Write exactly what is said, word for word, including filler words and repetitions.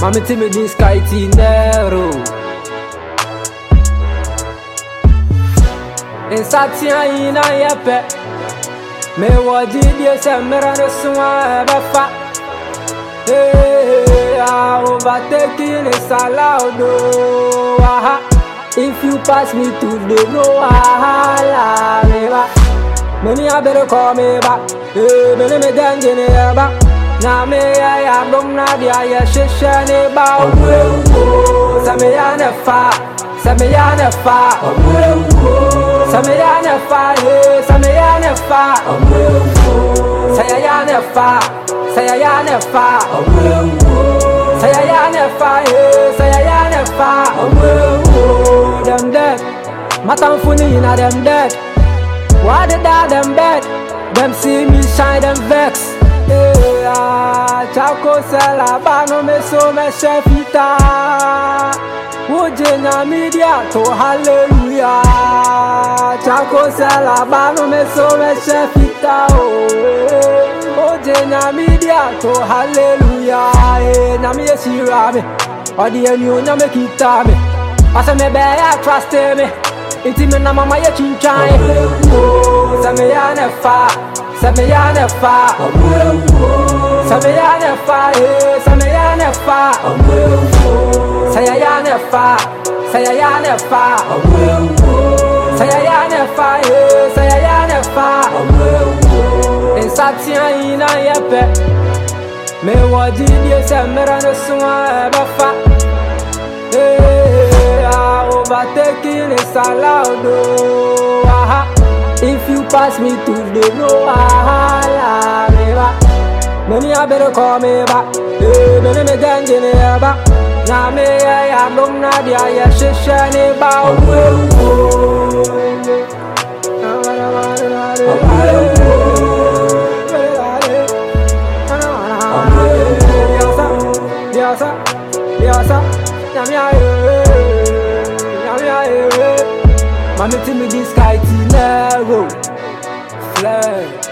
Mami ti me this kite nero. In Satya ina yepe. Me wadi die se mera no swa ebefa. Hey, I overtaking is allowed. Oh, aha. If you pass me today, no wahala me ba. Many a better call me back. Hey, many me dance in the back. Now me I am long na dia ya shisha ne ba. Sa me ya ne fa, sa me ya ne fa. Sa me ya ne fa, sa me ya ne fa. Sa ya ya ne fa, sa ya ya ne fa. Sa ya ya ne fa, sa ya ya ne fa. Them dead, matam funi na them dead. Why the dad them bad? Them see me shine them vex. Yeah, Chako sela bano me so me shefita. Woje na media to hallelujah. Chako sela bano me so me shefita. Oh, woje na media to hallelujah. Eh, na me shira me. Odi enu na me kita me. Asa me be ya trust me. Inti me na mama ye chinchan. Oh, sa me ya ne fa, sa me ya ne fa. Sa me ya ne fa, eh, sa me ya ne fa. Sa ya ya ne fa, sa ya ya ne fa. Sa ya ya ne fa, eh, sa ya ya ne fa. In Satya ina yepe. Me wadi die se mera no swa ebefa. Hey, I overtaking is allowed. Oh, aha. If you pass me today, no wahala me ba. Many a better call me back. Hey, many me dance in the back. Now me I am long na dia ya shisha ne ba. Biasa, biasa, nyamia eh, nyamia eh. Mami ti me this kite nero, fly.